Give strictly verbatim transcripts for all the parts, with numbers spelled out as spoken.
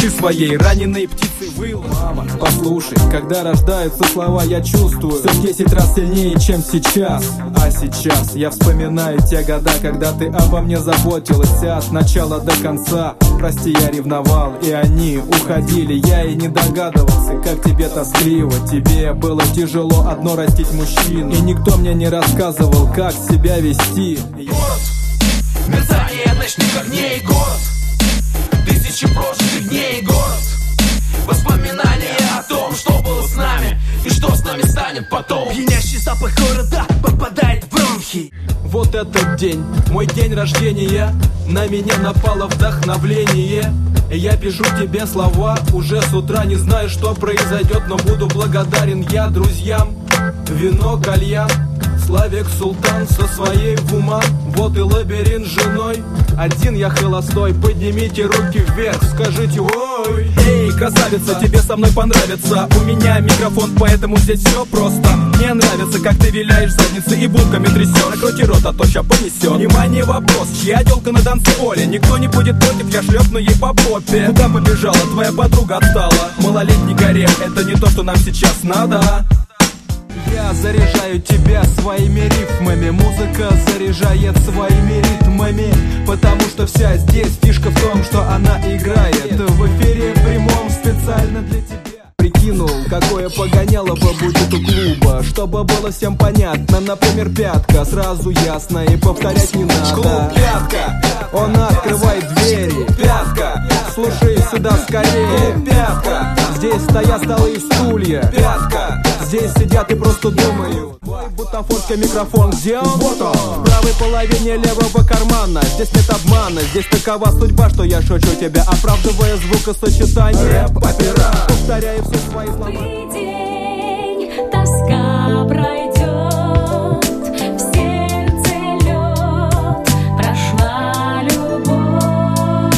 души своей раненой птицей выла. Мама, послушай, когда рождаются слова, я чувствую все в десять раз сильнее, чем сейчас. А сейчас я вспоминаю те года, когда ты обо мне заботилась от начала до конца. Прости, я ревновал, и они уходили. Я и не догадывался, как тебе тоскливо. Тебе было тяжело одно растить мужчин, и никто мне не рассказывал, как себя вести. Город, мерцание ночных огней. Город, тысячи прожитых дней. Город, воспоминания о том, что было с нами и что с нами станет потом. Пьянящий запах города попадает в бронхи. Вот этот день, мой день рождения. На меня напало вдохновление. Я пишу тебе слова уже с утра. Не знаю, что произойдет, но буду благодарен я друзьям. Вино, кальян, Славик Султан со своей Вуман. Вот и лабиринт с женой. Один я холостой, поднимите руки вверх, скажите ой. Эй, красавица, тебе со мной понравится. У меня микрофон, поэтому здесь все просто. Мне нравится, как ты виляешь задницей и булками трясешь. Накройте рот, а то ща понесет. Внимание, вопрос, чья тёлка на танцполе? Никто не будет против, я шлепну ей по попе. Куда побежала, твоя подруга отстала? Малолетний гарем, это не то, что нам сейчас надо. Я заряжаю тебя своими рифмами. Музыка заряжает своими ритмами. Потому что вся здесь фишка в том, что она играет в эфире прямом специально для тебя. Прикинул, какое погоняло бы будет у клуба, чтобы было всем понятно. Например, пятка, сразу ясно и повторять не надо. Клуб пятка, он открывает двери. Пятка, слушай сюда скорее. Клуб пятка, здесь стоят столы и стулья. Пятка, здесь сидят и просто думают. Твой бутафорский микрофон, где он? Вот он. В правой половине левого кармана. Здесь нет обмана, здесь такова судьба, что я шучу тебя, оправдывая звукосочетание. рэп-опера, повторяю все свои слова. День, тоска пройдет, в сердце лед, прошла любовь.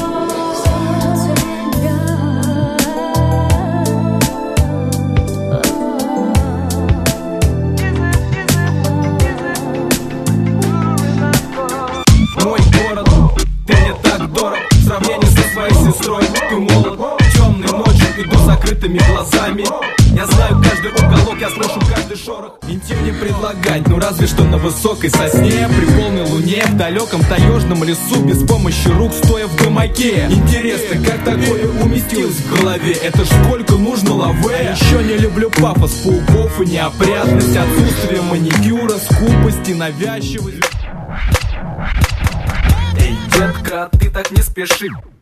Мой город, ты не так дорог в сравнении со своей сестрой. Ты молод, темной ночью иду с закрытыми глазами. Я знаю каждый уголок, я слышу каждый шорох. Интим не предлагать, ну разве что на высокой сосне, при полной луне, в далеком таежном лесу, без помощи рук, стоя в гамаке. Интересно, как такое уместилось в голове? Это ж сколько нужно лаве. Еще не люблю пафос пауков и неопрятность, отсутствие маникюра, скупость и навязчивость. Эй, детка, ты так не спеши.